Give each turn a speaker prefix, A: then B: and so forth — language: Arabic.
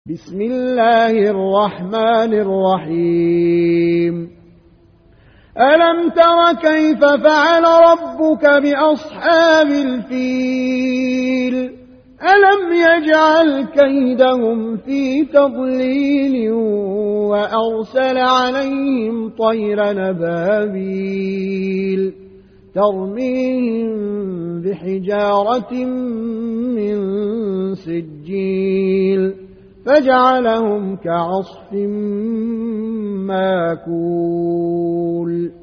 A: بسم الله الرحمن الرحيم ألم تر كيف فعل ربك بأصحاب الفيل ألم يجعل كيدهم في تضليل وأرسل عليهم طيرا أبابيل ترميهم بحجارة من سجيل فجعلهم كعصف ماكول